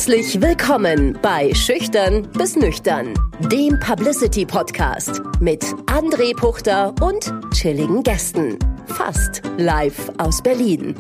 Herzlich willkommen bei Schüchtern bis Nüchtern, dem Publicity-Podcast mit André Puchter und chilligen Gästen. Fast live aus Berlin.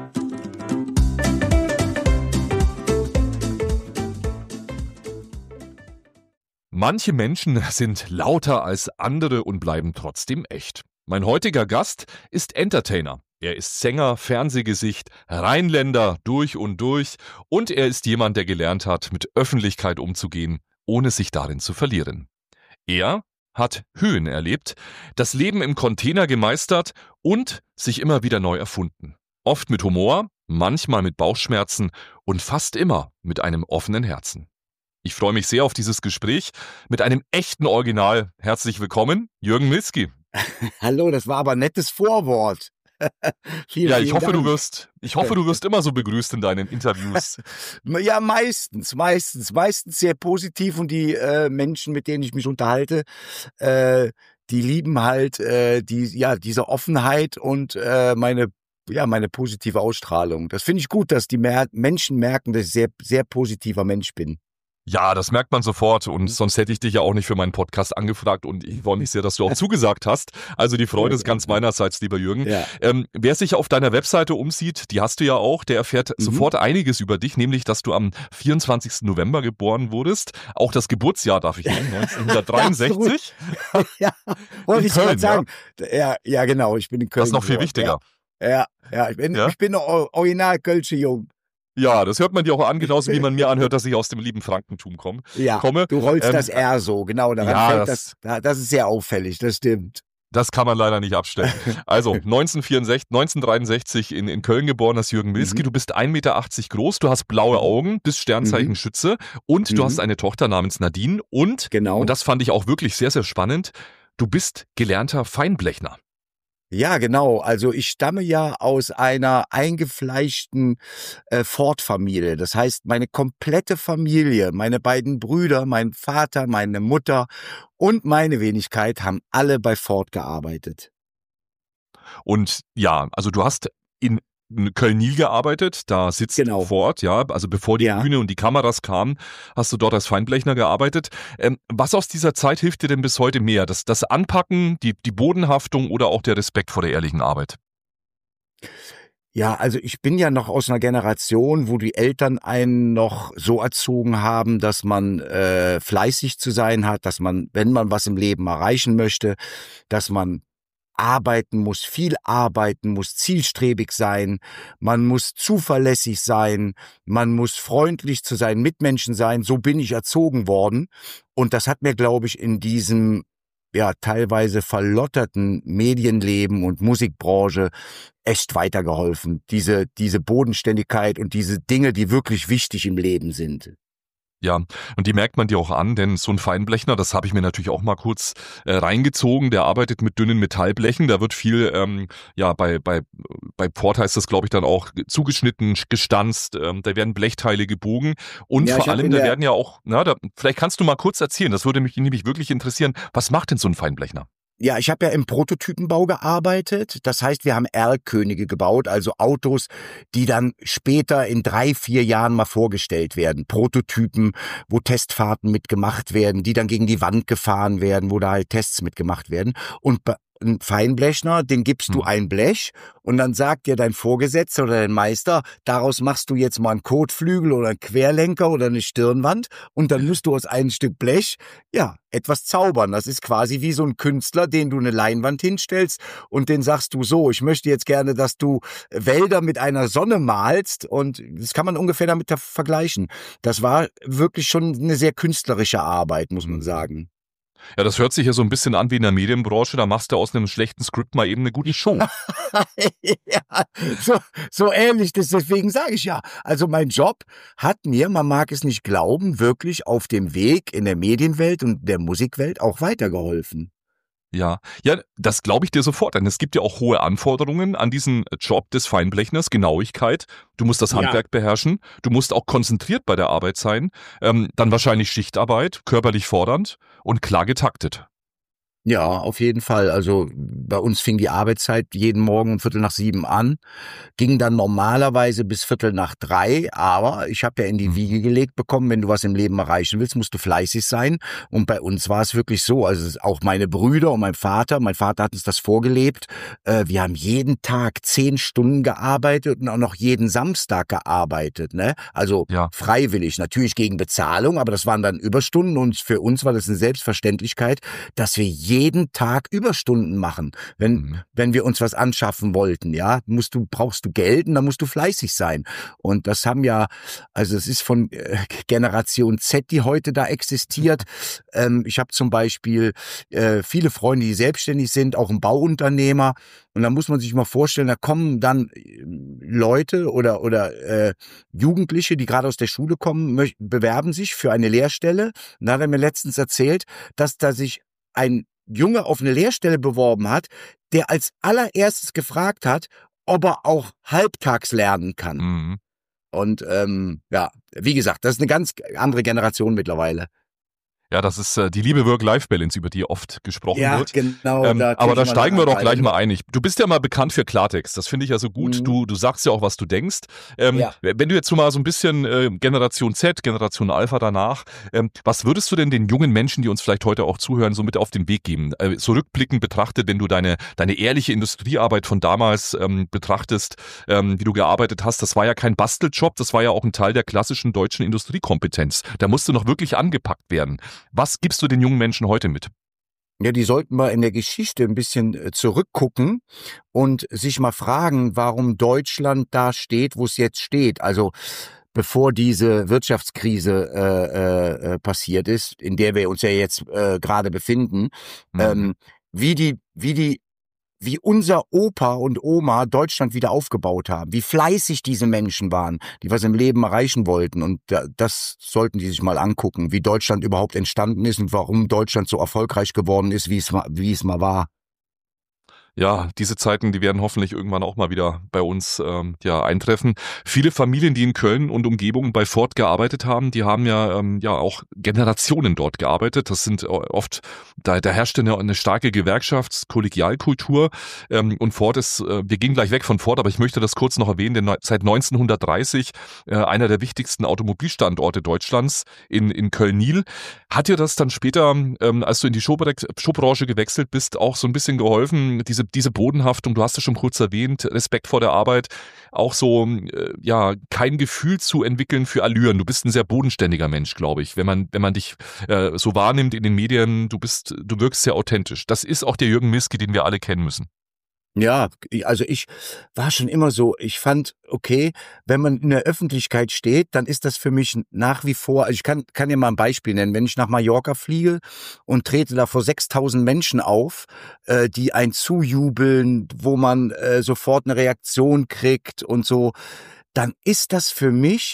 Manche Menschen sind lauter als andere und bleiben trotzdem echt. Mein heutiger Gast ist Entertainer. Er ist Sänger, Fernsehgesicht, Rheinländer durch und er ist jemand, der gelernt hat, mit Öffentlichkeit umzugehen, ohne sich darin zu verlieren. Er hat Höhen erlebt, das Leben im Container gemeistert und sich immer wieder neu erfunden. Oft mit Humor, manchmal mit Bauchschmerzen und fast immer mit einem offenen Herzen. Ich freue mich sehr auf dieses Gespräch mit einem echten Original. Herzlich willkommen, Jürgen Milski. Hallo, das war aber ein nettes Vorwort. Ich hoffe, du wirst immer so begrüßt in deinen Interviews. Ja, meistens sehr positiv und die Menschen, mit denen ich mich unterhalte, die lieben halt diese Offenheit und meine positive Ausstrahlung. Das finde ich gut, dass die Menschen merken, dass ich sehr, sehr positiver Mensch bin. Ja, das merkt man sofort und sonst hätte ich dich ja auch nicht für meinen Podcast angefragt und ich freue mich sehr, dass du auch zugesagt hast. Also die Freude ist ganz meinerseits, lieber Jürgen. Ja. Wer sich auf deiner Webseite umsieht, die hast du ja auch, der erfährt sofort einiges über dich, nämlich, dass du am 24. November geboren wurdest. Auch das Geburtsjahr darf ich nennen, 1963. Ja, wollte ich gerade sagen. Ja, genau, ich bin in Köln. Das ist noch viel wichtiger. Ja, ich bin original Kölsche Jung. Ja, das hört man dir auch an, genauso wie man mir anhört, dass ich aus dem lieben Frankentum komme. Ja, du rollst das R so, genau. Daran fällt das ist sehr auffällig, das stimmt. Das kann man leider nicht abstellen. Also 1963 in Köln geboren, das Jürgen Milski. Du bist 1,80 Meter groß, du hast blaue Augen, bist Sternzeichen Schütze und du hast eine Tochter namens Nadine und das fand ich auch wirklich sehr, sehr spannend, du bist gelernter Feinblechner. Ja, genau. Also ich stamme ja aus einer eingefleischten Ford-Familie. Das heißt, meine komplette Familie, meine beiden Brüder, mein Vater, meine Mutter und meine Wenigkeit haben alle bei Ford gearbeitet. Und ja, also du hast in Köln-Nil gearbeitet, da sitzt Ford, ja, also bevor die Bühne und die Kameras kamen, hast du dort als Feinblechner gearbeitet. Was aus dieser Zeit hilft dir denn bis heute mehr? Das Anpacken, die Bodenhaftung oder auch der Respekt vor der ehrlichen Arbeit? Ja, also ich bin ja noch aus einer Generation, wo die Eltern einen noch so erzogen haben, dass man fleißig zu sein hat, dass man, wenn man was im Leben erreichen möchte, dass man arbeiten muss, viel arbeiten muss, zielstrebig sein, man muss zuverlässig sein, man muss freundlich zu seinen Mitmenschen sein, so bin ich erzogen worden und das hat mir, glaube ich, in diesem teilweise verlotterten Medienleben und Musikbranche echt weitergeholfen, diese Bodenständigkeit und diese Dinge, die wirklich wichtig im Leben sind. Ja, und die merkt man dir auch an, denn so ein Feinblechner, das habe ich mir natürlich auch mal kurz reingezogen, der arbeitet mit dünnen Metallblechen, da wird viel, bei Ford heißt das, glaube ich, dann auch zugeschnitten, gestanzt, da werden Blechteile gebogen und vor allem, da werden ja auch, vielleicht kannst du mal kurz erzählen, das würde mich nämlich wirklich interessieren, was macht denn so ein Feinblechner? Ja, ich habe ja im Prototypenbau gearbeitet. Das heißt, wir haben Erlkönige gebaut, also Autos, die dann später in 3-4 Jahren mal vorgestellt werden. Prototypen, wo Testfahrten mitgemacht werden, die dann gegen die Wand gefahren werden, wo da halt Tests mitgemacht werden. Und ein Feinblechner, den gibst du ein Blech und dann sagt dir dein Vorgesetzter oder dein Meister, daraus machst du jetzt mal einen Kotflügel oder einen Querlenker oder eine Stirnwand und dann musst du aus einem Stück Blech, etwas zaubern. Das ist quasi wie so ein Künstler, den du eine Leinwand hinstellst und den sagst du so, ich möchte jetzt gerne, dass du Wälder mit einer Sonne malst und das kann man ungefähr damit vergleichen. Das war wirklich schon eine sehr künstlerische Arbeit, muss man sagen. Ja, das hört sich ja so ein bisschen an wie in der Medienbranche, da machst du aus einem schlechten Skript mal eben eine gute Show. Ja, so ähnlich, deswegen sage ich ja. Also mein Job hat mir, man mag es nicht glauben, wirklich auf dem Weg in der Medienwelt und der Musikwelt auch weitergeholfen. Ja, das glaube ich dir sofort, denn es gibt ja auch hohe Anforderungen an diesen Job des Feinblechners, Genauigkeit. Du musst das Handwerk beherrschen, du musst auch konzentriert bei der Arbeit sein, dann wahrscheinlich Schichtarbeit, körperlich fordernd und klar getaktet. Ja, auf jeden Fall. Also bei uns fing die Arbeitszeit jeden Morgen um 6:45 an, ging dann normalerweise bis 2:45, aber ich habe ja in die Wiege gelegt bekommen, wenn du was im Leben erreichen willst, musst du fleißig sein. Und bei uns war es wirklich so, also auch meine Brüder und mein Vater hat uns das vorgelebt, wir haben jeden Tag 10 Stunden gearbeitet und auch noch jeden Samstag gearbeitet, ne? Also Ja. freiwillig, natürlich gegen Bezahlung, aber das waren dann Überstunden und für uns war das eine Selbstverständlichkeit, dass wir jeden Tag Überstunden machen, wenn wir uns was anschaffen wollten, ja, brauchst du Geld und dann musst du fleißig sein. Und das haben ja, also es ist von Generation Z, die heute da existiert. Ich habe zum Beispiel viele Freunde, die selbstständig sind, auch ein Bauunternehmer. Und da muss man sich mal vorstellen, da kommen dann Leute oder Jugendliche, die gerade aus der Schule kommen, bewerben sich für eine Lehrstelle. Und da hat er mir letztens erzählt, dass da sich ein Junge auf eine Lehrstelle beworben hat, der als allererstes gefragt hat, ob er auch halbtags lernen kann. Mhm. Und ja, wie gesagt, das ist eine ganz andere Generation mittlerweile. Ja, das ist die liebe Work-Life-Balance, über die oft gesprochen wird. Genau. Aber da steigen wir doch gleich mal ein. Du bist ja mal bekannt für Klartext. Das finde ich ja so gut. Mhm. Du sagst ja auch, was du denkst. Ja. Wenn du jetzt so mal so ein bisschen Generation Z, Generation Alpha danach, was würdest du denn den jungen Menschen, die uns vielleicht heute auch zuhören, so mit auf den Weg geben? So rückblickend betrachtet, wenn du deine ehrliche Industriearbeit von damals betrachtest, wie du gearbeitet hast, das war ja kein Basteljob, das war ja auch ein Teil der klassischen deutschen Industriekompetenz. Da musste noch wirklich angepackt werden. Was gibst du den jungen Menschen heute mit? Ja, die sollten mal in der Geschichte ein bisschen zurückgucken und sich mal fragen, warum Deutschland da steht, wo es jetzt steht. Also bevor diese Wirtschaftskrise passiert ist, in der wir uns ja jetzt gerade befinden, wie unser Opa und Oma Deutschland wieder aufgebaut haben, wie fleißig diese Menschen waren, die was im Leben erreichen wollten. Und das sollten die sich mal angucken, wie Deutschland überhaupt entstanden ist und warum Deutschland so erfolgreich geworden ist, wie es mal war. Ja, diese Zeiten, die werden hoffentlich irgendwann auch mal wieder bei uns eintreffen. Viele Familien, die in Köln und Umgebung bei Ford gearbeitet haben, die haben ja auch Generationen dort gearbeitet. Das sind oft, da herrschte eine starke Gewerkschaftskollegialkultur. Und Ford ist, wir gehen gleich weg von Ford, aber ich möchte das kurz noch erwähnen, denn seit 1930 einer der wichtigsten Automobilstandorte Deutschlands in Köln-Niel. Hat dir das dann später, als du in die Showbranche gewechselt bist, auch so ein bisschen geholfen, diese Bodenhaftung, du hast es schon kurz erwähnt, Respekt vor der Arbeit, auch so, kein Gefühl zu entwickeln für Allüren. Du bist ein sehr bodenständiger Mensch, glaube ich. Wenn man dich so wahrnimmt in den Medien, du wirkst sehr authentisch. Das ist auch der Jürgen Milski, den wir alle kennen müssen. Ja, also ich war schon immer so, ich fand, okay, wenn man in der Öffentlichkeit steht, dann ist das für mich nach wie vor, also ich kann dir mal ein Beispiel nennen, wenn ich nach Mallorca fliege und trete da vor 6.000 Menschen auf, die einen zujubeln, wo man sofort eine Reaktion kriegt und so, dann ist das für mich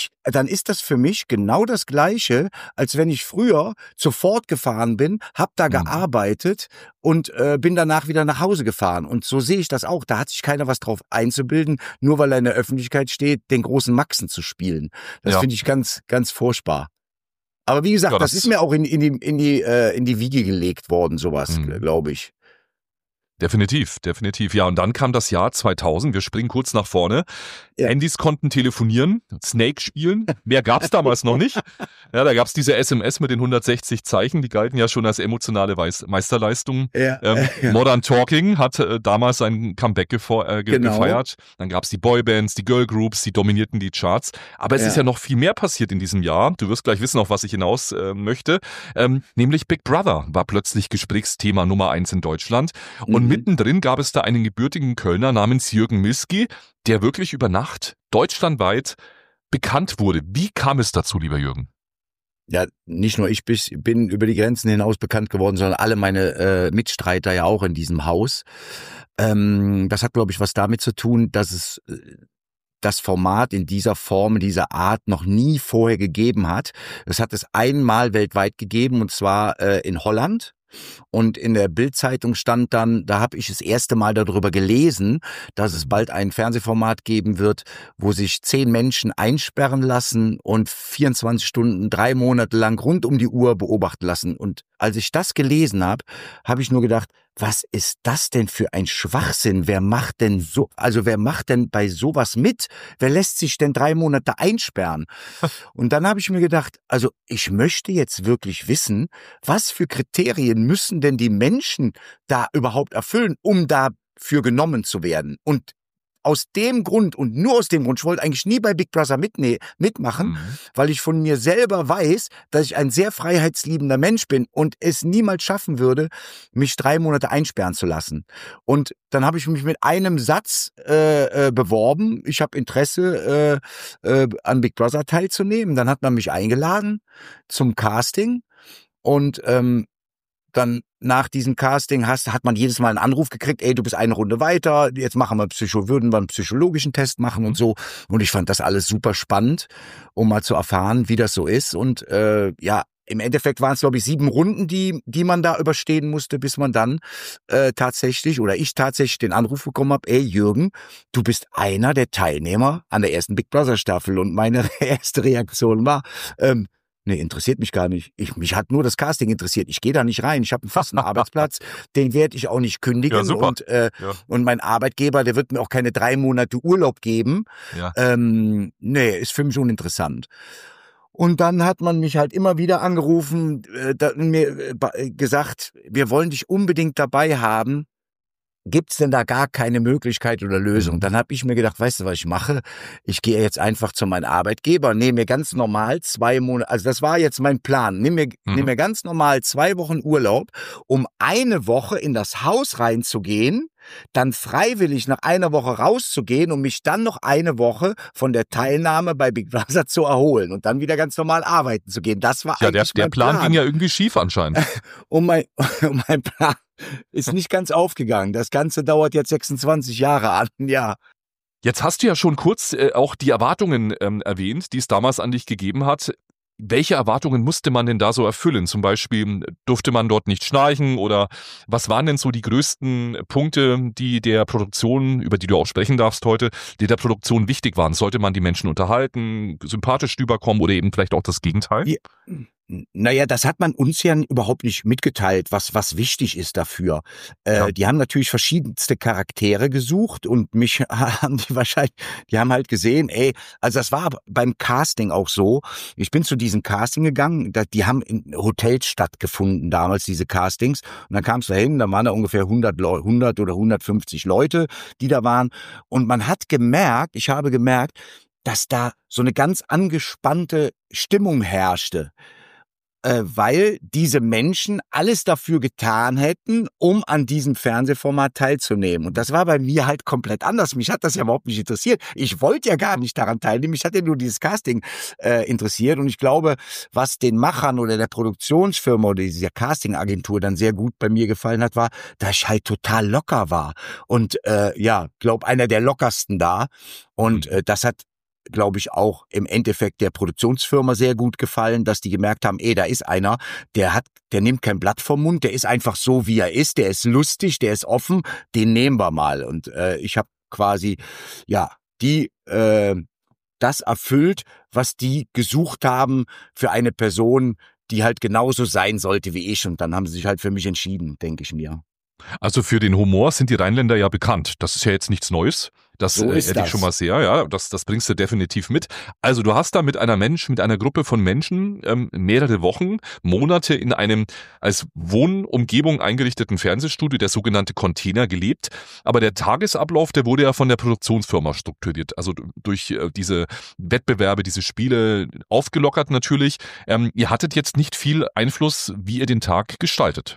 genau das Gleiche, als wenn ich früher sofort gefahren bin, hab da gearbeitet und bin danach wieder nach Hause gefahren. Und so sehe ich das auch. Da hat sich keiner was drauf einzubilden, nur weil er in der Öffentlichkeit steht, den großen Maxen zu spielen. Das finde ich ganz, ganz furchtbar. Aber wie gesagt, das ist mir auch in die Wiege gelegt worden, sowas, glaube ich. Definitiv. Ja, und dann kam das Jahr 2000. Wir springen kurz nach vorne. Ja. Handys konnten telefonieren, Snake spielen. Mehr gab's damals noch nicht. Ja, da gab's diese SMS mit den 160 Zeichen. Die galten ja schon als emotionale Meisterleistung. Ja. Modern Talking hat damals sein Comeback gefeiert. Dann gab's die Boybands, die Girlgroups, die dominierten die Charts. Aber es ist ja noch viel mehr passiert in diesem Jahr. Du wirst gleich wissen, auf was ich hinaus möchte. Nämlich Big Brother war plötzlich Gesprächsthema Nummer 1 in Deutschland. Und mittendrin gab es da einen gebürtigen Kölner namens Jürgen Milski, der wirklich über Nacht deutschlandweit bekannt wurde. Wie kam es dazu, lieber Jürgen? Ja, nicht nur ich bin über die Grenzen hinaus bekannt geworden, sondern alle meine Mitstreiter ja auch in diesem Haus. Das hat, glaube ich, was damit zu tun, dass es das Format in dieser Form, in dieser Art noch nie vorher gegeben hat. Es hat es einmal weltweit gegeben, und zwar in Holland. Und in der Bild-Zeitung stand dann, da habe ich das erste Mal darüber gelesen, dass es bald ein Fernsehformat geben wird, wo sich 10 Menschen einsperren lassen und 24 Stunden, 3 Monate lang rund um die Uhr beobachten lassen. Und als ich das gelesen habe, habe ich nur gedacht, was ist das denn für ein Schwachsinn? Wer macht denn bei sowas mit? Wer lässt sich denn 3 Monate einsperren? Und dann habe ich mir gedacht, also ich möchte jetzt wirklich wissen, was für Kriterien müssen denn die Menschen da überhaupt erfüllen, um dafür genommen zu werden? Und aus dem Grund und nur aus dem Grund, ich wollte eigentlich nie bei Big Brother mitmachen, weil ich von mir selber weiß, dass ich ein sehr freiheitsliebender Mensch bin und es niemals schaffen würde, mich 3 Monate einsperren zu lassen. Und dann habe ich mich mit einem Satz beworben, ich habe Interesse an Big Brother teilzunehmen. Dann hat man mich eingeladen zum Casting und dann nach diesem Casting hat man jedes Mal einen Anruf gekriegt, ey, du bist eine Runde weiter, jetzt würden wir einen psychologischen Test machen und so. Und ich fand das alles super spannend, um mal zu erfahren, wie das so ist. Und im Endeffekt waren es, glaube ich, 7 Runden, die man da überstehen musste, bis man dann ich tatsächlich den Anruf bekommen habe, ey Jürgen, du bist einer der Teilnehmer an der ersten Big Brother Staffel. Und meine erste Reaktion war, nee, interessiert mich gar nicht. Mich hat nur das Casting interessiert. Ich gehe da nicht rein. Ich habe einen festen Arbeitsplatz. Den werde ich auch nicht kündigen. Ja, super. Und mein Arbeitgeber, der wird mir auch keine 3 Monate Urlaub geben. Ja. Nee, ist für mich uninteressant. Und dann hat man mich halt immer wieder angerufen, mir gesagt, wir wollen dich unbedingt dabei haben. Gibt's denn da gar keine Möglichkeit oder Lösung? Dann habe ich mir gedacht, weißt du, was ich mache? Ich gehe jetzt einfach zu meinem Arbeitgeber, nehme mir ganz normal 2 Monate, also das war jetzt mein Plan, nehme mir ganz normal 2 Wochen Urlaub, um 1 Woche in das Haus reinzugehen, dann freiwillig nach 1 Woche rauszugehen, um mich dann noch 1 Woche von der Teilnahme bei Big Brother zu erholen und dann wieder ganz normal arbeiten zu gehen. Das war eigentlich der Plan ging ja irgendwie schief anscheinend. Und mein Plan ist nicht ganz aufgegangen. Das Ganze dauert jetzt 26 Jahre an, ja. Jetzt hast du ja schon kurz auch die Erwartungen erwähnt, die es damals an dich gegeben hat. Welche Erwartungen musste man denn da so erfüllen? Zum Beispiel, durfte man dort nicht schnarchen oder was waren denn so die größten Punkte, die der Produktion, über die du auch sprechen darfst heute, die der Produktion wichtig waren? Sollte man die Menschen unterhalten, sympathisch rüberkommen oder eben vielleicht auch das Gegenteil? Ja. Naja, das hat man uns ja überhaupt nicht mitgeteilt, was wichtig ist dafür. Die haben natürlich verschiedenste Charaktere gesucht und mich haben die haben halt gesehen, also das war beim Casting auch so. Ich bin zu diesem Casting gegangen, die haben in Hotels stattgefunden damals, diese Castings. Und dann kamst du dahin, da waren da ungefähr 100 oder 150 Leute, die da waren. Und ich habe gemerkt, dass da so eine ganz angespannte Stimmung herrschte. Weil diese Menschen alles dafür getan hätten, um an diesem Fernsehformat teilzunehmen. Und das war bei mir halt komplett anders. Mich hat das ja überhaupt nicht interessiert. Ich wollte ja gar nicht daran teilnehmen. Mich hat ja nur dieses Casting interessiert. Und ich glaube, was den Machern oder der Produktionsfirma oder dieser Castingagentur dann sehr gut bei mir gefallen hat, war, dass ich halt total locker war. Und glaube, einer der lockersten da. Und das hat, glaube ich, auch im Endeffekt der Produktionsfirma sehr gut gefallen, dass die gemerkt haben, da ist einer, der nimmt kein Blatt vom Mund, der ist einfach so, wie er ist, der ist lustig, der ist offen, den nehmen wir mal. Und ich habe quasi, das erfüllt, was die gesucht haben für eine Person, die halt genauso sein sollte wie ich. Und dann haben sie sich halt für mich entschieden, denke ich mir. Also für den Humor sind die Rheinländer ja bekannt. Das ist ja jetzt nichts Neues. Das so ist hätte ich schon mal sehr, ja, das bringst du definitiv mit. Also du hast da mit einer Gruppe von Menschen mehrere Wochen, Monate in einem als Wohnumgebung eingerichteten Fernsehstudio, der sogenannte Container, gelebt. Aber der Tagesablauf, der wurde ja von der Produktionsfirma strukturiert. Also durch diese Wettbewerbe, diese Spiele aufgelockert natürlich. Ihr hattet jetzt nicht viel Einfluss, wie ihr den Tag gestaltet.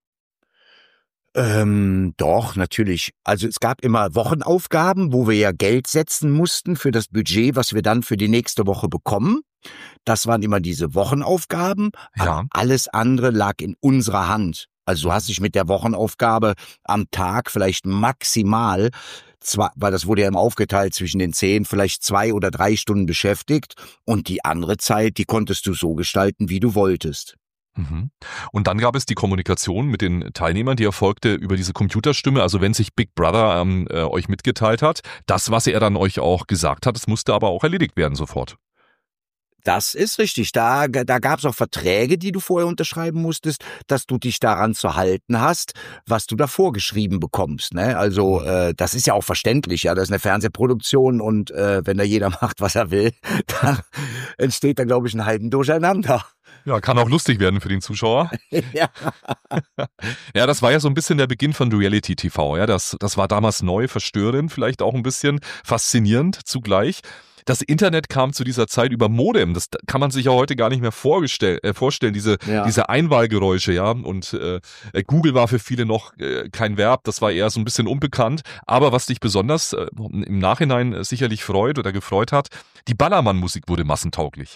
Doch, natürlich. Also es gab immer Wochenaufgaben, wo wir ja Geld setzen mussten für das Budget, was wir dann für die nächste Woche bekommen. Das waren immer diese Wochenaufgaben. Ja. Aber alles andere lag in unserer Hand. Also du hast dich mit der Wochenaufgabe am Tag vielleicht maximal, weil das wurde ja immer aufgeteilt zwischen den 10, vielleicht 2 oder 3 Stunden beschäftigt. Und die andere Zeit, die konntest du so gestalten, wie du wolltest. Mhm. Und dann gab es die Kommunikation mit den Teilnehmern, die erfolgte über diese Computerstimme. Also wenn sich Big Brother euch mitgeteilt hat, das, was er dann euch auch gesagt hat, das musste aber auch erledigt werden sofort. Das ist richtig. Da gab es auch Verträge, die du vorher unterschreiben musstest, dass du dich daran zu halten hast, was du da vorgeschrieben bekommst. Ne? Also das ist ja auch verständlich. Ja, das ist eine Fernsehproduktion und wenn da jeder macht, was er will, da entsteht da, glaube ich, ein Heiden Durcheinander. Ja, kann auch lustig werden für den Zuschauer. Ja. Ja, das war ja so ein bisschen der Beginn von Reality TV. Ja, das war damals neu, verstörend, vielleicht auch ein bisschen faszinierend zugleich. Das Internet kam zu dieser Zeit über Modem. Das kann man sich ja heute gar nicht mehr vorstellen, diese Einwahlgeräusche, ja. Und Google war für viele noch kein Verb, das war eher so ein bisschen unbekannt. Aber was dich besonders im Nachhinein sicherlich freut oder gefreut hat, die Ballermann-Musik wurde massentauglich.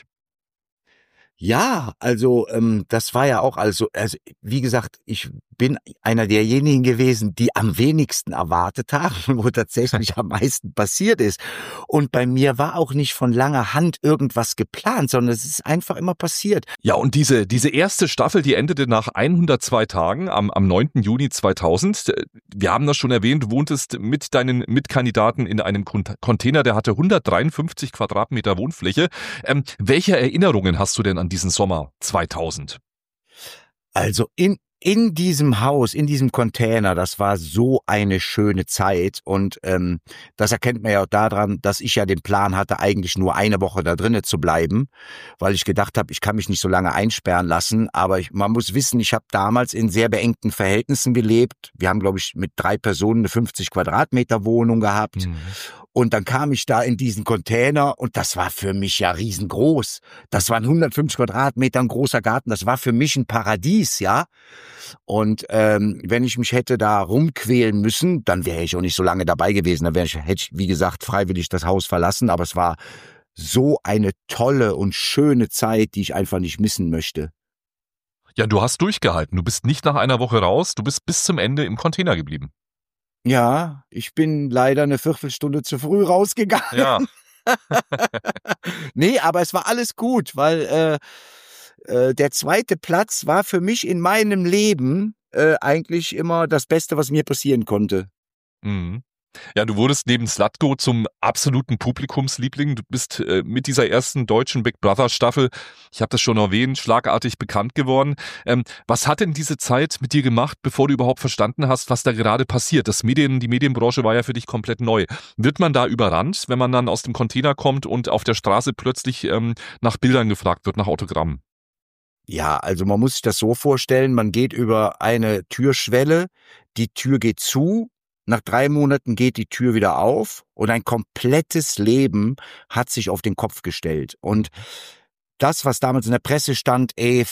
Ja, also das war ja auch also wie gesagt, ich bin einer derjenigen gewesen, die am wenigsten erwartet haben, wo tatsächlich am meisten passiert ist. Und bei mir war auch nicht von langer Hand irgendwas geplant, sondern es ist einfach immer passiert. Ja, und diese erste Staffel, die endete nach 102 Tagen am 9. Juni 2000. Wir haben das schon erwähnt, du wohntest mit deinen Mitkandidaten in einem Container, der hatte 153 Quadratmeter Wohnfläche. Welche Erinnerungen hast du denn an diesen Sommer 2000? Also in diesem Haus, in diesem Container, das war so eine schöne Zeit und das erkennt man ja auch daran, dass ich ja den Plan hatte, eigentlich nur eine Woche da drinnen zu bleiben, weil ich gedacht habe, ich kann mich nicht so lange einsperren lassen, aber man muss wissen, ich habe damals in sehr beengten Verhältnissen gelebt. Wir haben, glaube ich, mit 3 Personen eine 50 Quadratmeter Wohnung gehabt. Und dann kam ich da in diesen Container und das war für mich ja riesengroß. Das waren 150 Quadratmeter, ein großer Garten. Das war für mich ein Paradies, ja. Und wenn ich mich hätte da rumquälen müssen, dann wäre ich auch nicht so lange dabei gewesen. Dann hätte ich, wie gesagt, freiwillig das Haus verlassen. Aber es war so eine tolle und schöne Zeit, die ich einfach nicht missen möchte. Ja, du hast durchgehalten. Du bist nicht nach einer Woche raus. Du bist bis zum Ende im Container geblieben. Ja, ich bin leider eine Viertelstunde zu früh rausgegangen. Ja. Nee, aber es war alles gut, weil der zweite Platz war für mich in meinem Leben eigentlich immer das Beste, was mir passieren konnte. Mhm. Ja, du wurdest neben Zlatko zum absoluten Publikumsliebling. Du bist mit dieser ersten deutschen Big Brother Staffel, ich habe das schon erwähnt, schlagartig bekannt geworden. Was hat denn diese Zeit mit dir gemacht, bevor du überhaupt verstanden hast, was da gerade passiert? Die Medienbranche war ja für dich komplett neu. Wird man da überrannt, wenn man dann aus dem Container kommt und auf der Straße plötzlich nach Bildern gefragt wird, nach Autogrammen? Ja, also man muss sich das so vorstellen, man geht über eine Türschwelle, die Tür geht zu, nach 3 Monaten geht die Tür wieder auf und ein komplettes Leben hat sich auf den Kopf gestellt. Und das, was damals in der Presse stand,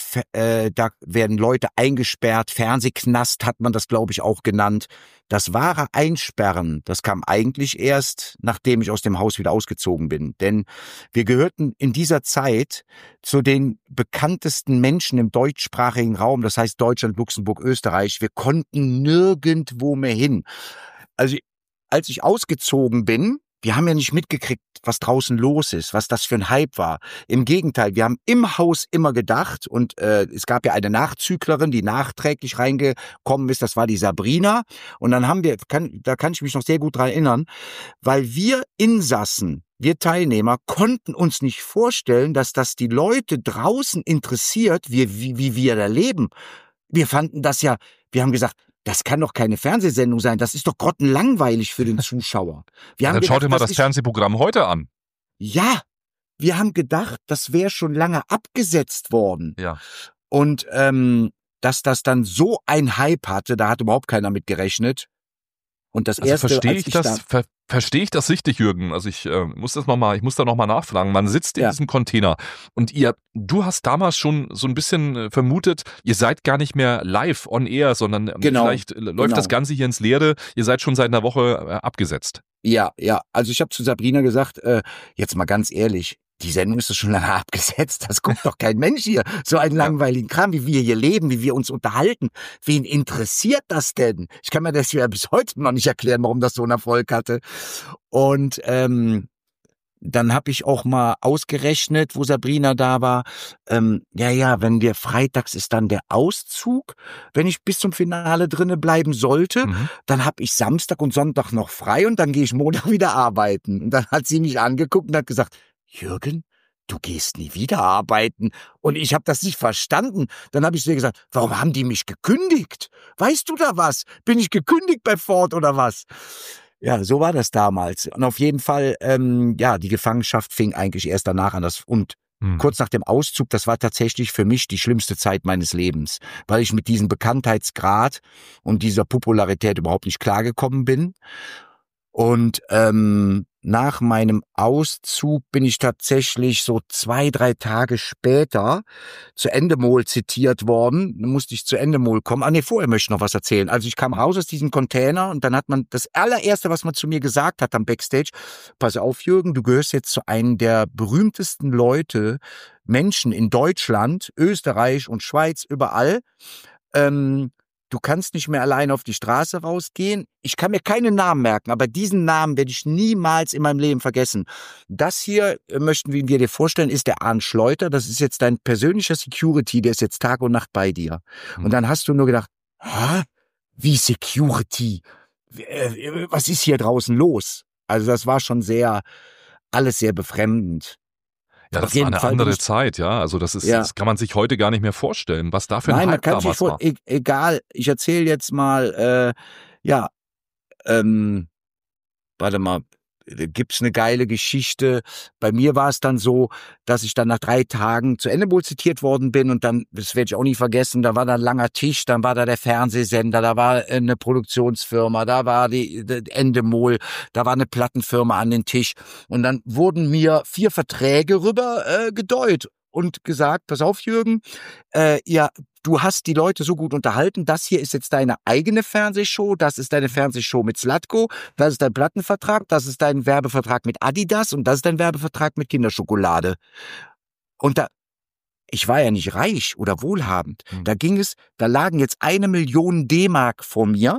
da werden Leute eingesperrt, Fernsehknast hat man das, glaube ich, auch genannt. Das wahre Einsperren, das kam eigentlich erst, nachdem ich aus dem Haus wieder ausgezogen bin. Denn wir gehörten in dieser Zeit zu den bekanntesten Menschen im deutschsprachigen Raum, das heißt Deutschland, Luxemburg, Österreich. Wir konnten nirgendwo mehr hin. Also als ich ausgezogen bin, wir haben ja nicht mitgekriegt, was draußen los ist, was das für ein Hype war. Im Gegenteil, wir haben im Haus immer gedacht und es gab ja eine Nachzüglerin, die nachträglich reingekommen ist, das war die Sabrina. Und dann da kann ich mich noch sehr gut dran erinnern, weil wir Insassen, wir Teilnehmer konnten uns nicht vorstellen, dass das die Leute draußen interessiert, wie wir da leben. Wir fanden das ja, wir haben gesagt, das kann doch keine Fernsehsendung sein. Das ist doch grottenlangweilig für den Zuschauer. Dann schau dir mal das Fernsehprogramm heute an. Ja, wir haben gedacht, das wäre schon lange abgesetzt worden. Ja. Und dass das dann so ein Hype hatte, da hat überhaupt keiner mit gerechnet. Und das erste, verstehe ich das richtig, Jürgen? Also ich muss da nochmal nachfragen. Man sitzt in diesem Container und du hast damals schon so ein bisschen vermutet, ihr seid gar nicht mehr live on air, sondern vielleicht läuft das Ganze hier ins Leere. Ihr seid schon seit einer Woche abgesetzt. Ja. Also ich habe zu Sabrina gesagt, jetzt mal ganz ehrlich, die Sendung ist doch schon lange abgesetzt. Das guckt doch kein Mensch hier. So einen langweiligen Kram, wie wir hier leben, wie wir uns unterhalten. Wen interessiert das denn? Ich kann mir das ja bis heute noch nicht erklären, warum das so einen Erfolg hatte. Und Dann habe ich auch mal ausgerechnet, wo Sabrina da war, wenn wir freitags ist dann der Auszug, wenn ich bis zum Finale drinne bleiben sollte, dann habe ich Samstag und Sonntag noch frei und dann gehe ich Montag wieder arbeiten. Und dann hat sie mich angeguckt und hat gesagt, Jürgen, du gehst nie wieder arbeiten. Und ich habe das nicht verstanden. Dann habe ich zu ihr gesagt, warum haben die mich gekündigt? Weißt du da was? Bin ich gekündigt bei Ford oder was? Ja, so war das damals. Und auf jeden Fall, die Gefangenschaft fing eigentlich erst danach an. Kurz nach dem Auszug, das war tatsächlich für mich die schlimmste Zeit meines Lebens, weil ich mit diesem Bekanntheitsgrad und dieser Popularität überhaupt nicht klargekommen bin. Und nach meinem Auszug bin ich tatsächlich so 2-3 Tage später zu Endemol zitiert worden. Dann musste ich zu Endemol kommen. Vorher möchte ich noch was erzählen. Also ich kam raus aus diesem Container und dann hat man das allererste, was man zu mir gesagt hat am Backstage, pass auf Jürgen, du gehörst jetzt zu einem der berühmtesten Menschen in Deutschland, Österreich und Schweiz, überall. Du kannst nicht mehr allein auf die Straße rausgehen. Ich kann mir keinen Namen merken, aber diesen Namen werde ich niemals in meinem Leben vergessen. Das hier möchten wir dir vorstellen, ist der Arndt Schleuter. Das ist jetzt dein persönlicher Security, der ist jetzt Tag und Nacht bei dir. Und dann hast du nur gedacht, wie Security? Was ist hier draußen los? Also das war schon alles sehr befremdend. Ja, das war eine andere Zeit, ja. Also das kann man sich heute gar nicht mehr vorstellen, was da für ein Hype damals war. Egal, ich erzähle jetzt mal, warte mal, gibt's eine geile Geschichte. Bei mir war es dann so, dass ich dann nach 3 Tagen zu Endemol zitiert worden bin und dann, das werde ich auch nie vergessen, da war da ein langer Tisch, dann war da der Fernsehsender, da war eine Produktionsfirma, da war die Endemol, da war eine Plattenfirma an den Tisch und dann wurden mir 4 Verträge rüber gedeutet und gesagt, pass auf Jürgen, du hast die Leute so gut unterhalten, das hier ist jetzt deine eigene Fernsehshow, das ist deine Fernsehshow mit Zlatko, das ist dein Plattenvertrag, das ist dein Werbevertrag mit Adidas und das ist dein Werbevertrag mit Kinderschokolade. Und ich war ja nicht reich oder wohlhabend, da lagen jetzt 1 Million D-Mark vor mir,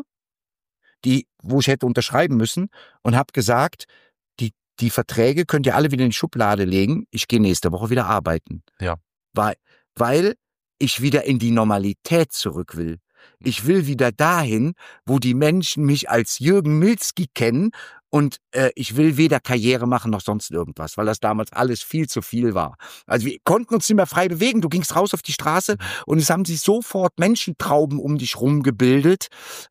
wo ich hätte unterschreiben müssen und habe gesagt, die Verträge könnt ihr alle wieder in die Schublade legen, ich gehe nächste Woche wieder arbeiten. Ja. Weil ich wieder in die Normalität zurück will. Ich will wieder dahin, wo die Menschen mich als Jürgen Milzki kennen und ich will weder Karriere machen noch sonst irgendwas, weil das damals alles viel zu viel war. Also wir konnten uns nicht mehr frei bewegen. Du gingst raus auf die Straße und es haben sich sofort Menschentrauben um dich rum gebildet.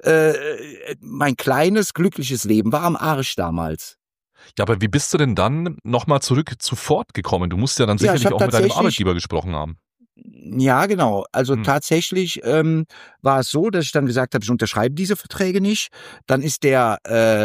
Mein kleines, glückliches Leben war am Arsch damals. Ja, aber wie bist du denn dann nochmal zurück zu Ford gekommen? Du musst ja dann sicherlich auch mit deinem Arbeitgeber gesprochen haben. Ja, genau. Also tatsächlich war es so, dass ich dann gesagt habe, ich unterschreibe diese Verträge nicht. Dann ist der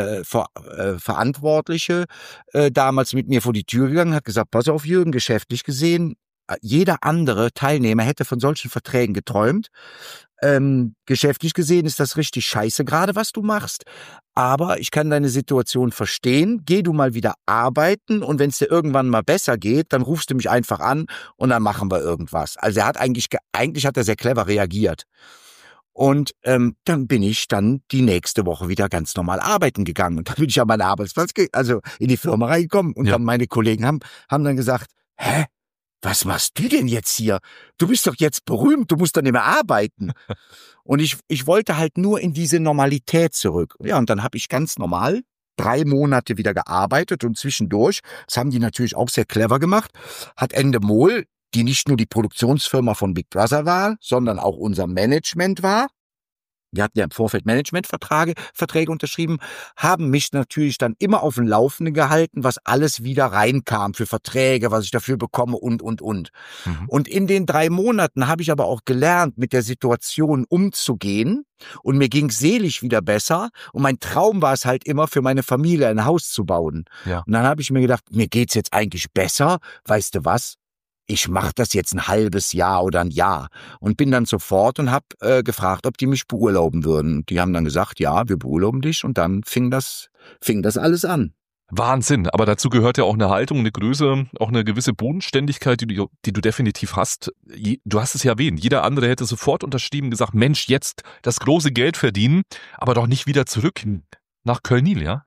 Verantwortliche damals mit mir vor die Tür gegangen, hat gesagt, pass auf Jürgen, geschäftlich gesehen, jeder andere Teilnehmer hätte von solchen Verträgen geträumt. Geschäftlich gesehen ist das richtig scheiße gerade, was du machst. Aber ich kann deine Situation verstehen. Geh du mal wieder arbeiten und wenn es dir irgendwann mal besser geht, dann rufst du mich einfach an und dann machen wir irgendwas. Also er hat eigentlich hat er sehr clever reagiert. Und dann bin ich dann die nächste Woche wieder ganz normal arbeiten gegangen. Und dann bin ich an meinen Arbeitsplatz, also in die Firma reingekommen. Und dann meine Kollegen haben dann gesagt, hä? Was machst du denn jetzt hier? Du bist doch jetzt berühmt, du musst doch nicht mehr arbeiten. Und ich wollte halt nur in diese Normalität zurück. Ja, und dann habe ich ganz normal 3 Monate wieder gearbeitet und zwischendurch, das haben die natürlich auch sehr clever gemacht, hat Endemol, die nicht nur die Produktionsfirma von Big Brother war, sondern auch unser Management war. Wir hatten ja im Vorfeld Managementverträge unterschrieben, haben mich natürlich dann immer auf dem Laufenden gehalten, was alles wieder reinkam für Verträge, was ich dafür bekomme und. Und in den 3 Monaten habe ich aber auch gelernt, mit der Situation umzugehen und mir ging's seelisch wieder besser und mein Traum war es halt immer, für meine Familie ein Haus zu bauen. Ja. Und dann habe ich mir gedacht, mir geht's jetzt eigentlich besser, weißt du was? Ich mache das jetzt ein halbes Jahr oder ein Jahr und bin dann sofort und habe gefragt, ob die mich beurlauben würden. Die haben dann gesagt, ja, wir beurlauben dich und dann fing das alles an. Wahnsinn, aber dazu gehört ja auch eine Haltung, eine Größe, auch eine gewisse Bodenständigkeit, die du definitiv hast. Du hast es ja erwähnt, jeder andere hätte sofort unterschrieben, gesagt, Mensch, jetzt das große Geld verdienen, aber doch nicht wieder zurück nach Köln-Nil, ja?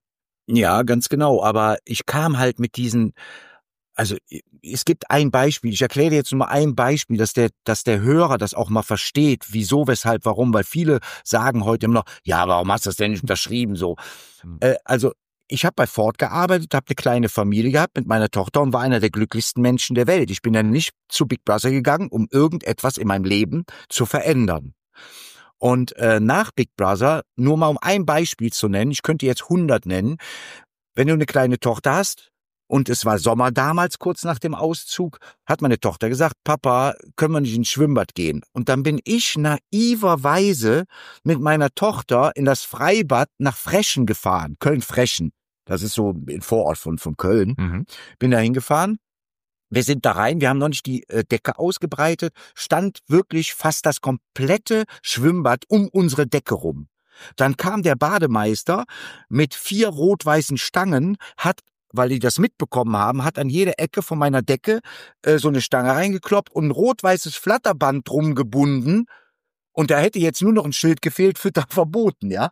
Ja, ganz genau. Aber ich kam halt mit diesen, also es gibt ein Beispiel, ich erkläre dir jetzt nur mal ein Beispiel, dass der Hörer das auch mal versteht, wieso, weshalb, warum, weil viele sagen heute immer noch, ja, warum hast du das denn nicht unterschrieben so? Also ich habe bei Ford gearbeitet, habe eine kleine Familie gehabt mit meiner Tochter und war einer der glücklichsten Menschen der Welt. Ich bin dann nicht zu Big Brother gegangen, um irgendetwas in meinem Leben zu verändern. Und nach Big Brother, nur mal um ein Beispiel zu nennen, ich könnte jetzt 100 nennen, wenn du eine kleine Tochter hast und es war Sommer damals, kurz nach dem Auszug, hat meine Tochter gesagt, Papa, können wir nicht ins Schwimmbad gehen? Und dann bin ich naiverweise mit meiner Tochter in das Freibad nach Frechen gefahren, Köln-Frechen. Das ist so ein Vorort von Köln. Mhm. Bin da hingefahren. Wir sind da rein, wir haben noch nicht die Decke ausgebreitet, stand wirklich fast das komplette Schwimmbad um unsere Decke rum. Dann kam der Bademeister mit 4 rot-weißen Stangen, hat, weil die das mitbekommen haben, hat an jede Ecke von meiner Decke so eine Stange reingekloppt und ein rot-weißes Flatterband drum gebunden. Und da hätte jetzt nur noch ein Schild gefehlt, Füttern verboten, ja.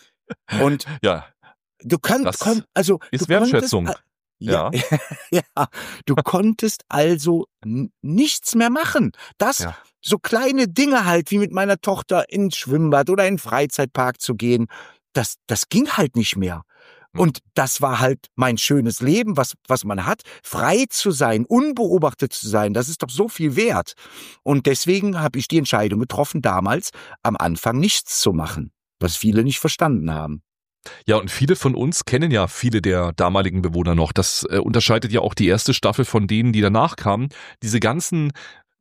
Und Ja, du kannst, das also ist du konntest, Wertschätzung. ja, Ja. ja, du konntest also nichts mehr machen. Das, Ja. so kleine Dinge halt, wie mit meiner Tochter ins Schwimmbad oder in den Freizeitpark zu gehen, das ging halt nicht mehr. Und das war halt mein schönes Leben, was man hat. Frei zu sein, unbeobachtet zu sein, das ist doch so viel wert. Und deswegen habe ich die Entscheidung getroffen, damals am Anfang nichts zu machen, was viele nicht verstanden haben. Ja, und viele von uns kennen ja viele der damaligen Bewohner noch. Das unterscheidet ja auch die erste Staffel von denen, die danach kamen. Diese ganzen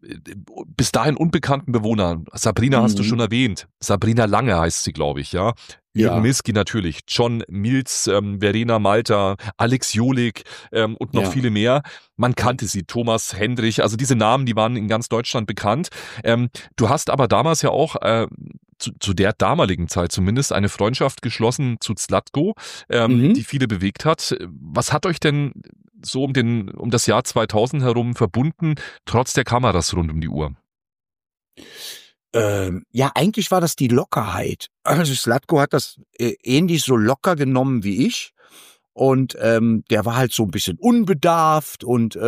bis dahin unbekannten Bewohner. Sabrina hast du schon erwähnt. Sabrina Lange heißt sie, glaube ich, ja. Jürgen Milski natürlich, John Mills, Verena Malter, Alex Jolik und noch viele mehr. Man kannte sie, Thomas Hendrich, also diese Namen, die waren in ganz Deutschland bekannt. Du hast aber damals ja auch zu der damaligen Zeit zumindest eine Freundschaft geschlossen zu Zlatko, die viele bewegt hat. Was hat euch denn so um das Jahr 2000 herum verbunden, trotz der Kameras rund um die Uhr? Ja, eigentlich war das die Lockerheit. Also Zlatko hat das ähnlich so locker genommen wie ich. Und der war halt so ein bisschen unbedarft und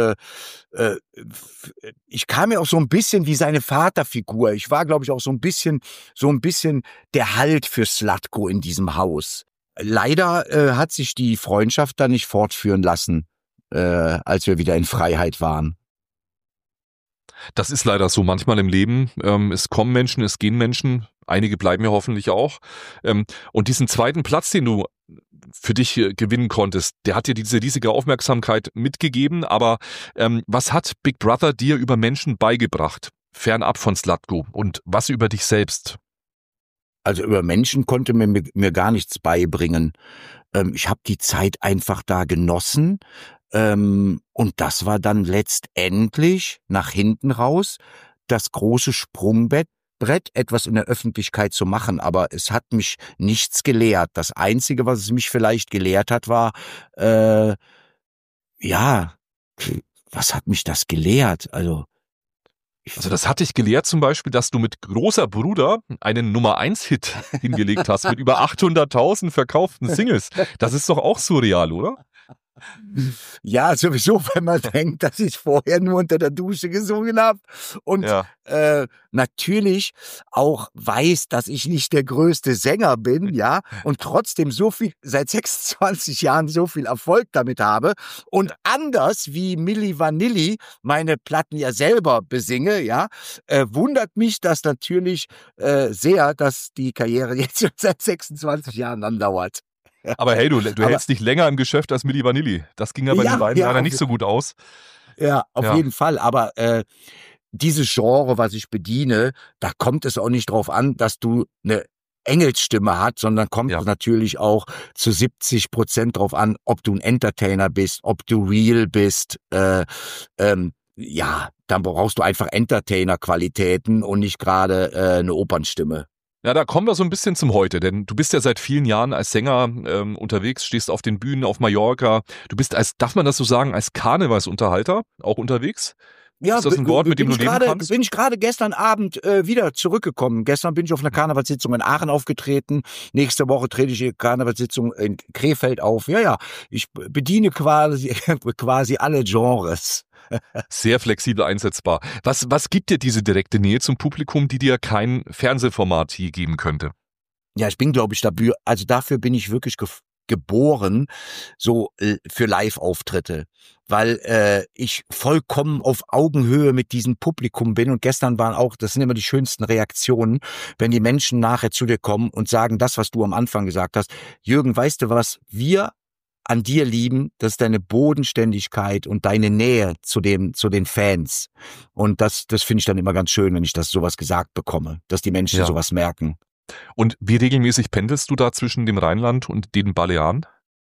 ich kam mir auch so ein bisschen wie seine Vaterfigur. Ich war, glaube ich, auch so ein bisschen der Halt für Zlatko in diesem Haus. Leider hat sich die Freundschaft dann nicht fortführen lassen, als wir wieder in Freiheit waren. Das ist leider so manchmal im Leben. Es kommen Menschen, es gehen Menschen. Einige bleiben ja hoffentlich auch. Und diesen zweiten Platz, den du für dich gewinnen konntest, der hat dir diese riesige Aufmerksamkeit mitgegeben. Aber was hat Big Brother dir über Menschen beigebracht, fernab von Zlatko? Und was über dich selbst? Also über Menschen konnte mir gar nichts beibringen. Ich habe die Zeit einfach da genossen. Und das war dann letztendlich nach hinten raus das große Sprungbrett, etwas in der Öffentlichkeit zu machen. Aber es hat mich nichts gelehrt. Das Einzige, was es mich vielleicht gelehrt hat, war, was hat mich das gelehrt? Also das hat dich gelehrt zum Beispiel, dass du mit Großer Bruder einen Nummer-1-Hit hingelegt hast mit über 800.000 verkauften Singles. Das ist doch auch surreal, oder? Ja, sowieso, wenn man denkt, dass ich vorher nur unter der Dusche gesungen habe und natürlich auch weiß, dass ich nicht der größte Sänger bin, ja, und trotzdem so viel, seit 26 Jahren so viel Erfolg damit habe und anders wie Milli Vanilli meine Platten ja selber besinge, ja, wundert mich das natürlich sehr, dass die Karriere jetzt schon seit 26 Jahren andauert. Aber hey, du hältst dich länger im Geschäft als Milli Vanilli. Das ging ja bei den beiden leider nicht so gut aus. Ja, auf jeden Fall. Aber dieses Genre, was ich bediene, da kommt es auch nicht drauf an, dass du eine Engelsstimme hast, sondern kommt natürlich auch zu 70% drauf an, ob du ein Entertainer bist, ob du real bist. Dann brauchst du einfach Entertainer-Qualitäten und nicht gerade eine Opernstimme. Ja, da kommen wir so ein bisschen zum Heute, denn du bist ja seit vielen Jahren als Sänger unterwegs, stehst auf den Bühnen auf Mallorca. Du bist darf man das so sagen, als Karnevalsunterhalter auch unterwegs? Ja, ist das ein Wort, mit dem du leben kannst? Bin ich gerade gestern Abend wieder zurückgekommen. Gestern bin ich auf einer Karnevalssitzung in Aachen aufgetreten. Nächste Woche trete ich die Karnevalssitzung in Krefeld auf. Ja, ich bediene quasi alle Genres. Sehr flexibel einsetzbar. Was gibt dir diese direkte Nähe zum Publikum, die dir kein Fernsehformat je geben könnte? Ja, ich bin, glaube ich, dafür bin ich wirklich geboren, so für Live-Auftritte, weil ich vollkommen auf Augenhöhe mit diesem Publikum bin. Und gestern das sind immer die schönsten Reaktionen, wenn die Menschen nachher zu dir kommen und sagen das, was du am Anfang gesagt hast. Jürgen, weißt du was? Wir an dir lieben, das ist deine Bodenständigkeit und deine Nähe zu den Fans. Und das finde ich dann immer ganz schön, wenn ich sowas gesagt bekomme, dass die Menschen sowas merken. Und wie regelmäßig pendelst du da zwischen dem Rheinland und den Balearen?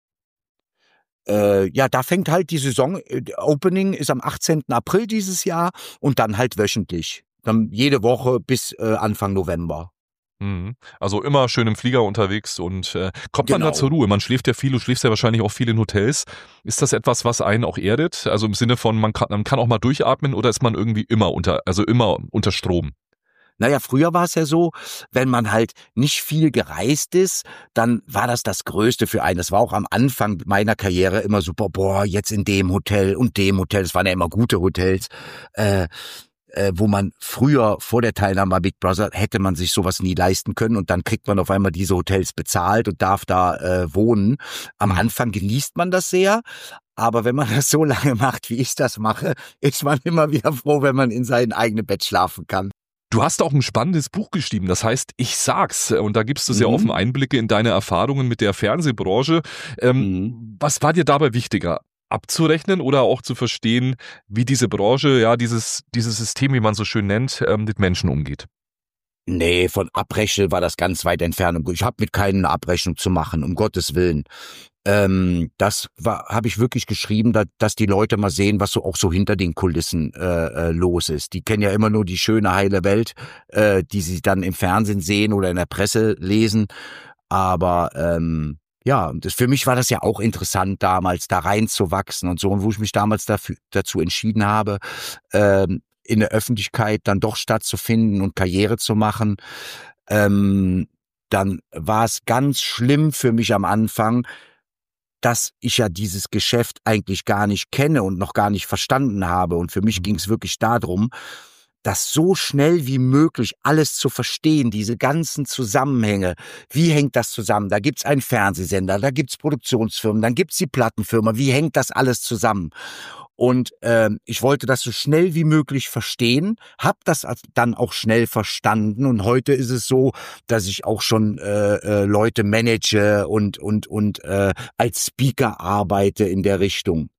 Da fängt halt die Saison, Opening ist am 18. April dieses Jahr und dann halt wöchentlich. Dann jede Woche bis Anfang November. Also immer schön im Flieger unterwegs und kommt man da zur Ruhe? Man schläft ja viel, du schläfst ja wahrscheinlich auch viel in Hotels. Ist das etwas, was einen auch erdet? Also im Sinne von, man kann auch mal durchatmen oder ist man irgendwie immer unter Strom? Naja, früher war es ja so, wenn man halt nicht viel gereist ist, dann war das Größte für einen. Das war auch am Anfang meiner Karriere immer super, jetzt in dem Hotel und dem Hotel. Es waren ja immer gute Hotels, wo man früher vor der Teilnahme bei Big Brother hätte man sich sowas nie leisten können und dann kriegt man auf einmal diese Hotels bezahlt und darf da wohnen. Am Anfang genießt man das sehr. Aber wenn man das so lange macht, wie ich das mache, ist man immer wieder froh, wenn man in seinem eigenen Bett schlafen kann. Du hast auch ein spannendes Buch geschrieben, das heißt Ich sag's, und da gibst du sehr offen Einblicke in deine Erfahrungen mit der Fernsehbranche. Was war dir dabei wichtiger, abzurechnen oder auch zu verstehen, wie diese Branche, dieses System, wie man so schön nennt, mit Menschen umgeht? Nee, von Abrechnen war das ganz weit entfernt. Ich habe mit keinen eine Abrechnung zu machen, um Gottes Willen. Habe ich wirklich geschrieben, dass die Leute mal sehen, was auch so hinter den Kulissen los ist. Die kennen ja immer nur die schöne, heile Welt, die sie dann im Fernsehen sehen oder in der Presse lesen. Aber für mich war das ja auch interessant, damals da reinzuwachsen und so. Und wo ich mich damals dazu entschieden habe, in der Öffentlichkeit dann doch stattzufinden und Karriere zu machen, dann war es ganz schlimm für mich am Anfang, dass ich ja dieses Geschäft eigentlich gar nicht kenne und noch gar nicht verstanden habe. Und für mich ging es wirklich darum, das so schnell wie möglich alles zu verstehen, diese ganzen Zusammenhänge. Wie hängt das zusammen? Da gibt's einen Fernsehsender, da gibt's Produktionsfirmen, dann gibt's die Plattenfirma. Wie hängt das alles zusammen? Und ich wollte das so schnell wie möglich verstehen, habe das dann auch schnell verstanden. Und heute ist es so, dass ich auch schon Leute manage und als Speaker arbeite in der Richtung.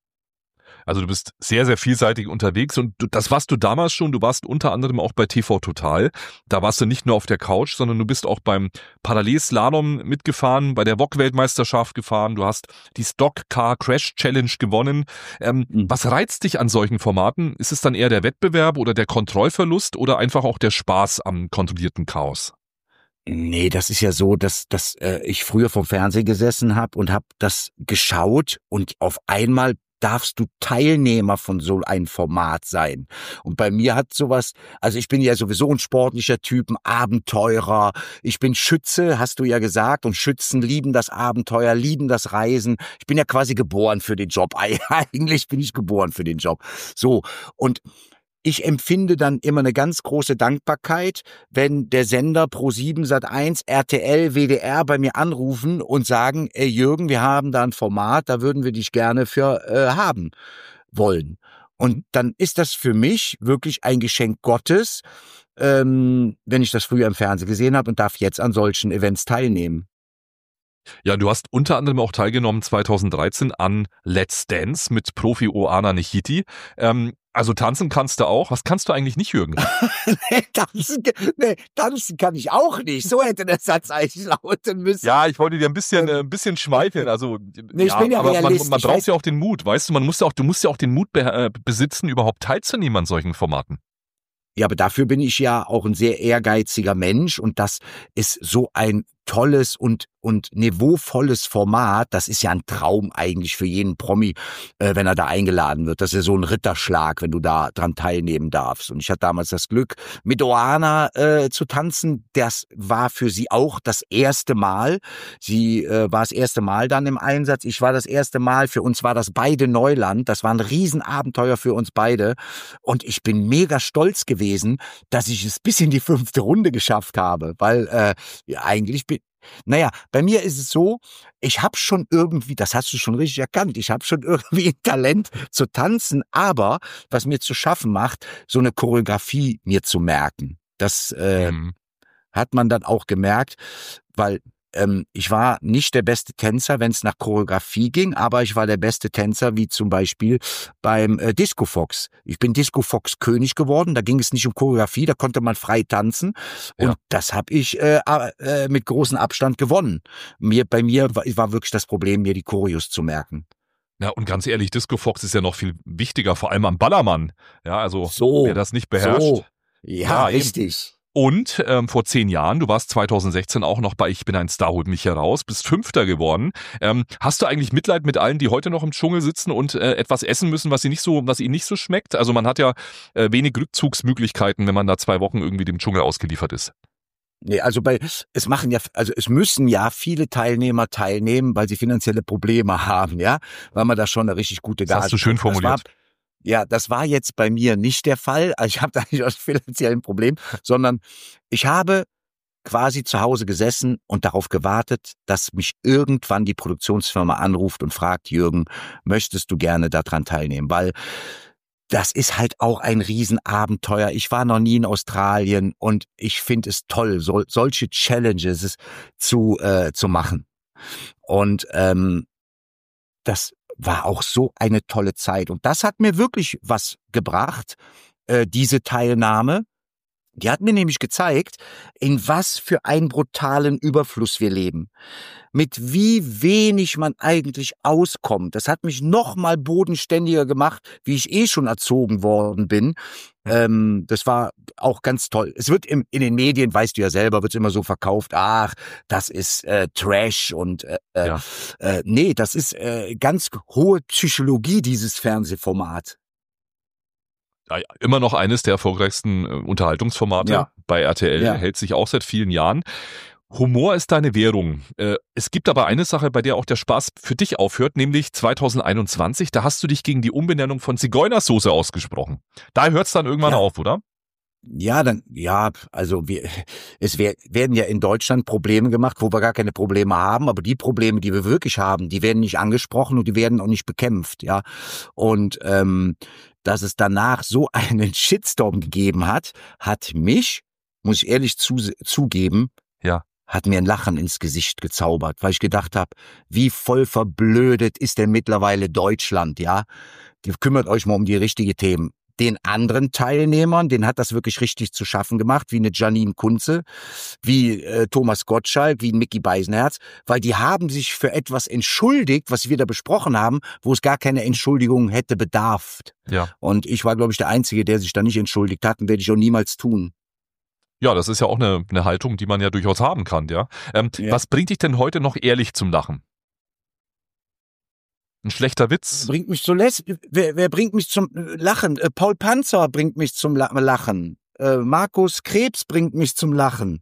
Also du bist sehr, sehr vielseitig unterwegs und das warst du damals schon. Du warst unter anderem auch bei TV Total. Da warst du nicht nur auf der Couch, sondern du bist auch beim Parallelslalom mitgefahren, bei der Wok-Weltmeisterschaft gefahren. Du hast die Stock Car Crash Challenge gewonnen. Was reizt dich an solchen Formaten? Ist es dann eher der Wettbewerb oder der Kontrollverlust oder einfach auch der Spaß am kontrollierten Chaos? Nee, das ist ja so, dass ich früher vom Fernsehen gesessen habe und habe das geschaut und auf einmal darfst du Teilnehmer von so einem Format sein. Und bei mir hat sowas, also ich bin ja sowieso ein sportlicher Typ, ein Abenteurer. Ich bin Schütze, hast du ja gesagt, und Schützen lieben das Abenteuer, lieben das Reisen. Ich bin ja quasi geboren für den Job. Eigentlich bin ich geboren für den Job. So, und ich empfinde dann immer eine ganz große Dankbarkeit, wenn der Sender Pro7, Sat1, RTL, WDR bei mir anrufen und sagen, ey Jürgen, wir haben da ein Format, da würden wir dich gerne für haben wollen. Und dann ist das für mich wirklich ein Geschenk Gottes, wenn ich das früher im Fernsehen gesehen habe und darf jetzt an solchen Events teilnehmen. Ja, du hast unter anderem auch teilgenommen 2013 an Let's Dance mit Profi Oana Nechiti. Also tanzen kannst du auch. Was kannst du eigentlich nicht, Jürgen? Tanzen kann ich auch nicht. So hätte der Satz eigentlich lauten müssen. Ja, ich wollte dir ein bisschen schmeicheln. Also, ich bin ja aber Realist. man braucht ja auch den Mut, weißt du? Du musst ja auch den Mut besitzen, überhaupt teilzunehmen an solchen Formaten. Ja, aber dafür bin ich ja auch ein sehr ehrgeiziger Mensch und das ist so ein tolles und niveauvolles Format. Das ist ja ein Traum eigentlich für jeden Promi, wenn er da eingeladen wird. Das ist so ein Ritterschlag, wenn du da dran teilnehmen darfst. Und ich hatte damals das Glück, mit Oana zu tanzen. Das war für sie auch das erste Mal. Sie war das erste Mal dann im Einsatz. Ich war das erste Mal. Für uns war das beide Neuland. Das war ein Riesenabenteuer für uns beide. Und ich bin mega stolz gewesen, dass ich es bis in die 5. Runde geschafft habe. Weil eigentlich bin naja, bei mir ist es so, ich habe schon irgendwie, das hast du schon richtig erkannt, ich habe schon irgendwie ein Talent zu tanzen, aber was mir zu schaffen macht, so eine Choreografie mir zu merken. Das hat man dann auch gemerkt, weil ich war nicht der beste Tänzer, wenn es nach Choreografie ging, aber ich war der beste Tänzer, wie zum Beispiel beim Disco Fox. Ich bin Disco Fox König geworden, da ging es nicht um Choreografie, da konnte man frei tanzen und das habe ich mit großem Abstand gewonnen. Bei mir war wirklich das Problem, mir die Choreos zu merken. Ja, und ganz ehrlich, Disco Fox ist ja noch viel wichtiger, vor allem am Ballermann. Ja, also wer das nicht beherrscht. So. Ja, richtig. Und vor 10 Jahren, du warst 2016 auch noch bei Ich bin ein Star, holt mich heraus, bist 5. geworden. Hast du eigentlich Mitleid mit allen, die heute noch im Dschungel sitzen und etwas essen müssen, was ihnen nicht so schmeckt? Also man hat ja wenig Rückzugsmöglichkeiten, wenn man da 2 Wochen irgendwie dem Dschungel ausgeliefert ist. Nee, also es müssen ja viele Teilnehmer teilnehmen, weil sie finanzielle Probleme haben, ja, weil man da schon eine richtig gute Gage. Das hast du schön formuliert. Das war jetzt bei mir nicht der Fall. Also ich habe da nicht aus finanziellen Problem, sondern ich habe quasi zu Hause gesessen und darauf gewartet, dass mich irgendwann die Produktionsfirma anruft und fragt, Jürgen, möchtest du gerne daran teilnehmen? Weil das ist halt auch ein Riesenabenteuer. Ich war noch nie in Australien und ich finde es toll, solche Challenges zu machen. Und das war auch so eine tolle Zeit. Und das hat mir wirklich was gebracht, diese Teilnahme. Die hat mir nämlich gezeigt, in was für einen brutalen Überfluss wir leben. Mit wie wenig man eigentlich auskommt. Das hat mich noch mal bodenständiger gemacht, wie ich schon erzogen worden bin. Das war auch ganz toll. Es wird in den Medien, weißt du ja selber, wird es immer so verkauft, ach, das ist Trash und nee, das ist ganz hohe Psychologie, dieses Fernsehformat. Ja, immer noch eines der erfolgreichsten Unterhaltungsformate bei RTL, hält sich auch seit vielen Jahren. Humor ist deine Währung. Es gibt aber eine Sache, bei der auch der Spaß für dich aufhört, nämlich 2021, da hast du dich gegen die Umbenennung von Zigeunersoße ausgesprochen. Da hört es dann irgendwann auf, oder? Also es werden ja in Deutschland Probleme gemacht, wo wir gar keine Probleme haben, aber die Probleme, die wir wirklich haben, die werden nicht angesprochen und die werden auch nicht bekämpft, ja. Und dass es danach so einen Shitstorm gegeben hat mich, muss ich ehrlich zugeben, hat mir ein Lachen ins Gesicht gezaubert, weil ich gedacht habe, wie voll verblödet ist denn mittlerweile Deutschland, ja? Kümmert euch mal um die richtigen Themen. Den anderen Teilnehmern, denen hat das wirklich richtig zu schaffen gemacht, wie eine Janine Kunze, wie Thomas Gottschalk, wie Micky Beisenherz, weil die haben sich für etwas entschuldigt, was wir da besprochen haben, wo es gar keine Entschuldigung hätte bedarf. Ja. Und ich war, glaube ich, der Einzige, der sich da nicht entschuldigt hat und werde ich auch niemals tun. Ja, das ist ja auch eine Haltung, die man ja durchaus haben kann, ja. Was bringt dich denn heute noch ehrlich zum Lachen? Ein schlechter Witz? Wer bringt mich zum Lachen? Paul Panzer bringt mich zum Lachen. Markus Krebs bringt mich zum Lachen.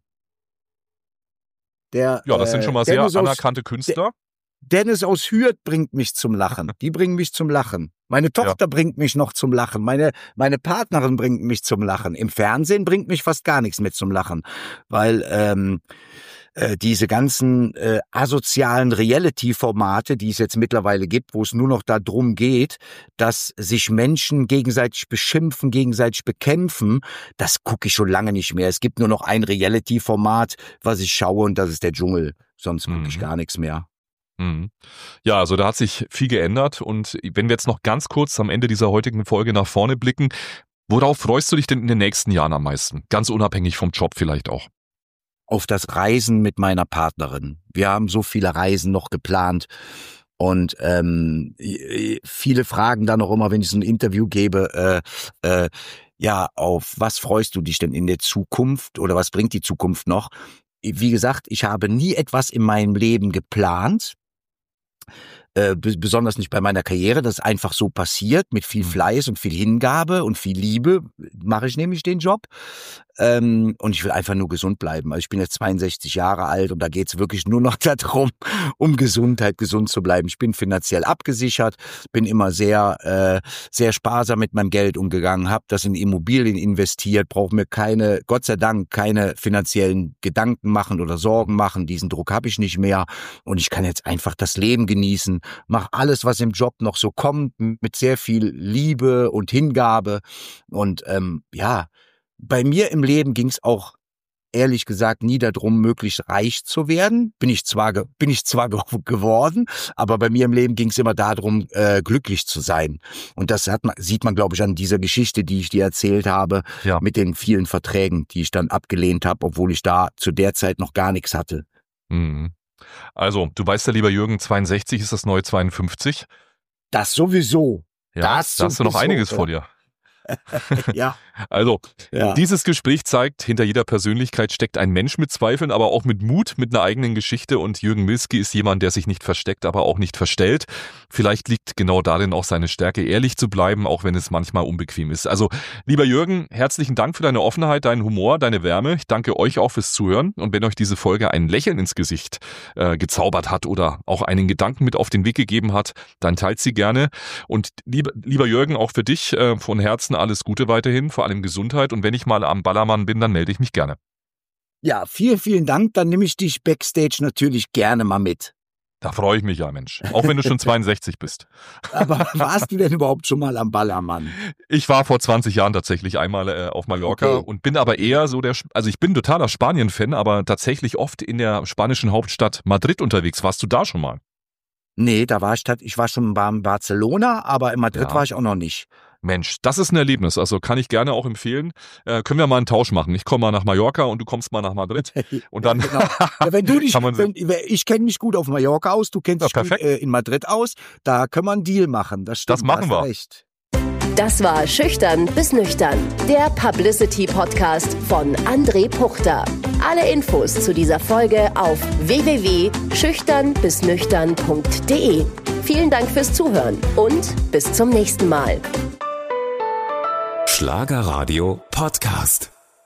Das sind schon mal sehr anerkannte Künstler. Dennis aus Hürth bringt mich zum Lachen. Die bringen mich zum Lachen. Meine Tochter bringt mich noch zum Lachen. Meine Partnerin bringt mich zum Lachen. Im Fernsehen bringt mich fast gar nichts mit zum Lachen. Weil diese ganzen asozialen Reality-Formate, die es jetzt mittlerweile gibt, wo es nur noch darum geht, dass sich Menschen gegenseitig beschimpfen, gegenseitig bekämpfen, das gucke ich schon lange nicht mehr. Es gibt nur noch ein Reality-Format, was ich schaue, und das ist der Dschungel. Sonst gucke ich gar nichts mehr. Ja, also da hat sich viel geändert, und wenn wir jetzt noch ganz kurz am Ende dieser heutigen Folge nach vorne blicken, worauf freust du dich denn in den nächsten Jahren am meisten? Ganz unabhängig vom Job vielleicht auch. Auf das Reisen mit meiner Partnerin. Wir haben so viele Reisen noch geplant, und viele fragen dann auch immer, wenn ich so ein Interview gebe, auf was freust du dich denn in der Zukunft oder was bringt die Zukunft noch? wie gesagt, ich habe nie etwas in meinem Leben geplant. Besonders nicht bei meiner Karriere, das ist einfach so passiert, mit viel Fleiß und viel Hingabe und viel Liebe mache ich nämlich den Job. Und ich will einfach nur gesund bleiben. Also ich bin jetzt 62 Jahre alt und da geht's wirklich nur noch darum, um Gesundheit, gesund zu bleiben. Ich bin finanziell abgesichert, bin immer sehr sparsam mit meinem Geld umgegangen, habe das in Immobilien investiert, brauche mir Gott sei Dank keine finanziellen Gedanken machen oder Sorgen machen. Diesen Druck habe ich nicht mehr und ich kann jetzt einfach das Leben genießen, mache alles, was im Job noch so kommt, mit sehr viel Liebe und Hingabe und bei mir im Leben ging es auch, ehrlich gesagt, nie darum, möglichst reich zu werden. Bin ich zwar geworden, aber bei mir im Leben ging es immer darum, glücklich zu sein. Und das sieht man, glaube ich, an dieser Geschichte, die ich dir erzählt habe, mit den vielen Verträgen, die ich dann abgelehnt habe, obwohl ich da zu der Zeit noch gar nichts hatte. Also, du weißt ja, lieber Jürgen, 62 ist das neue 52. Das sowieso. Ja, da hast du noch einiges vor dir. Ja. Also, dieses Gespräch zeigt, hinter jeder Persönlichkeit steckt ein Mensch mit Zweifeln, aber auch mit Mut, mit einer eigenen Geschichte und Jürgen Milski ist jemand, der sich nicht versteckt, aber auch nicht verstellt. Vielleicht liegt genau darin auch seine Stärke, ehrlich zu bleiben, auch wenn es manchmal unbequem ist. Also, lieber Jürgen, herzlichen Dank für deine Offenheit, deinen Humor, deine Wärme. Ich danke euch auch fürs Zuhören und wenn euch diese Folge ein Lächeln ins Gesicht gezaubert hat oder auch einen Gedanken mit auf den Weg gegeben hat, dann teilt sie gerne. Und lieber Jürgen, auch für dich von Herzen alles Gute weiterhin, vor allem Gesundheit. Und wenn ich mal am Ballermann bin, dann melde ich mich gerne. Ja, vielen, vielen Dank. Dann nehme ich dich backstage natürlich gerne mal mit. Da freue ich mich ja, Mensch. Auch wenn du schon 62 bist. Aber warst du denn überhaupt schon mal am Ballermann? Ich war vor 20 Jahren tatsächlich einmal auf Mallorca und bin aber eher so also ich bin totaler Spanien-Fan, aber tatsächlich oft in der spanischen Hauptstadt Madrid unterwegs. Warst du da schon mal? Nee, ich war schon in Barcelona, aber in Madrid war ich auch noch nicht. Mensch, das ist ein Erlebnis, also kann ich gerne auch empfehlen. Können wir mal einen Tausch machen. Ich komme mal nach Mallorca und du kommst mal nach Madrid. Und dann genau. Wenn du dich, ich kenne mich gut auf Mallorca aus, du kennst dich gut in Madrid aus, da können wir einen Deal machen. Das stimmt, das machen wir. Recht. Das war Schüchtern bis Nüchtern, der Publicity-Podcast von André Puchter. Alle Infos zu dieser Folge auf www.schüchternbisnüchtern.de. Vielen Dank fürs Zuhören und bis zum nächsten Mal. Schlagerradio Podcast.